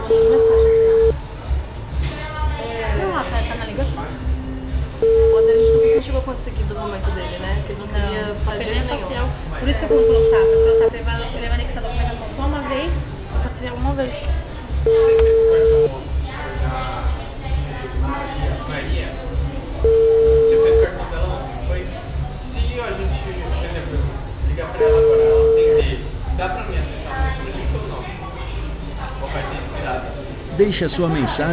mandando mensagem pra ele. Não, tá na ligação. O André, a gente não chegou a conseguir o documento dele, né? Que ele não queria fazer papel nenhum. facial. Por isso que eu fui pelo SAP. Pelo SAP ele vai anexar a documentação só uma vez, o facial uma vez. Você fez o cartão da Maria? Você fez o cartão dela ontem, foi? Se a gente, por exemplo, ligar pra ela agora, ela atender, dá pra mim acessar o meu crédito ou não? Ou vai ter que esperar? Deixe a sua mensagem